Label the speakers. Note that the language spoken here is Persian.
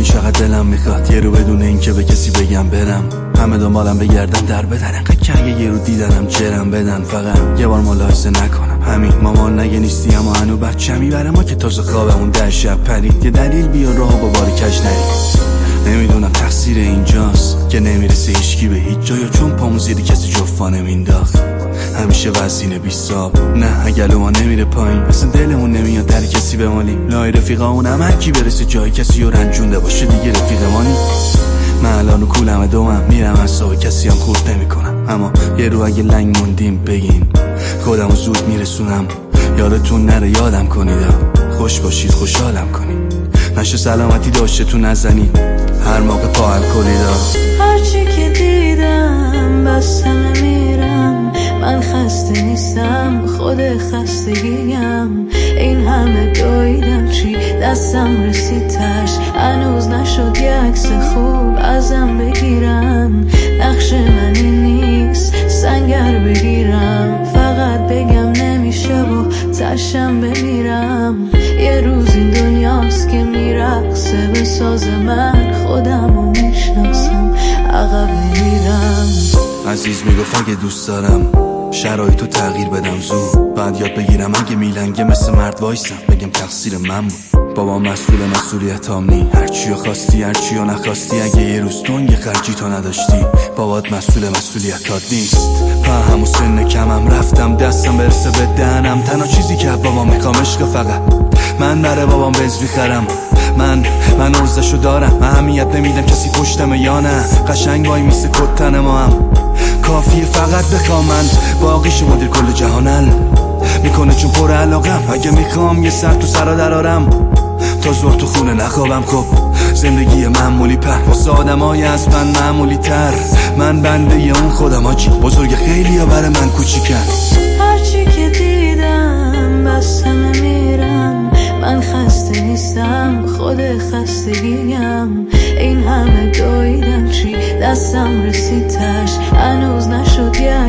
Speaker 1: میدونی چقدر دلم میخواد یه رو بدون این که به کسی بگم برم، همه دنبالم بگردن در بدن، انقدر که اگه یه رو دیدنم جرم بدن، فقط یه بار ملاحظه نکنم همین. مامان نگه نیستی اما هنو بچه میبره ما که تازه خوابمون در شب پرید، یه دلیل بیار راه با باری کج نرید. نمیدونم تقصیر اینجاست که نمیرسه هیچکی به هیچ جا، یا چون پامون زیر کسی جفا نمینداخت همیشه وزینه بیستاب. نه اگه ما نمیره پایین مثلا دلمون نمیاد در کسی بمالیم، لای رفیقامون هم هرکی برسه جای کسی رو رنجونده باشه دیگه رفیق ما نیست. من الان رو کولم دومم میرم اصاب کسی هم خورد نمی کنم، اما یه رو اگه لنگ موندیم بگین خودمو زود میرسونم. یادتون نره یادم کنید، خوش باشید خوشحالم کنید، نشه سلامتی داشته تو نزنید هر موقع پا هم کنید.
Speaker 2: هرچی که دیدم بس همه میرم، من خسته نیستم خود خستگیم، این همه دویدم چی دستم رسید تش، هنوز نشد یه عکس خوب ازم بگیرم، نقش من این نیست سنگر بگیرم، فقط بگم نمیشه و تشم بمیرم، یه روز این دنیاست که میرقصه به ساز من، خودمو میشناسم عقب میرم.
Speaker 1: عزیز میگفت اگه دوست دارم شرایطو تغییر بدم زود، بعد یاد بگیرم اگه میلنگه مثل مرد وایسم بگم تقصیر من بود. بابا مسئولیتام نی، هرچیو خواستی هرچیو نخواستی، اگه یه روز تنگ خرجی تو نداشتی بابات مسئولیتات نیست. همون سن کمم رفتم دستم برسه به دهنم، تنها چیزی که بابام میخوام عشق، فقط من برای بابام بنز میخرم، من عرضشو دارم، اهمیت نمیدم کسی پشتمه یا نه، قشنگ وای میسه کتن ما هم کافیه فقط بخوام، من باقیشو مدیر کل جهانل میکنه چون پر علاقم، اگه میخوام یه سر تو سرا درارم تا زور تو خونه نخوابم. خب زندگی معمولی پر واسه آدمای از من معمولی تر، من بنده اون خودم آجی بزرگ خیلی ها برای من کوچیکن.
Speaker 2: هرچی که دیدم بس همه میرم، من خسته نیستم خود خستگیم، این همه دویدم چی دستم رسید تش، هنوز نشد یه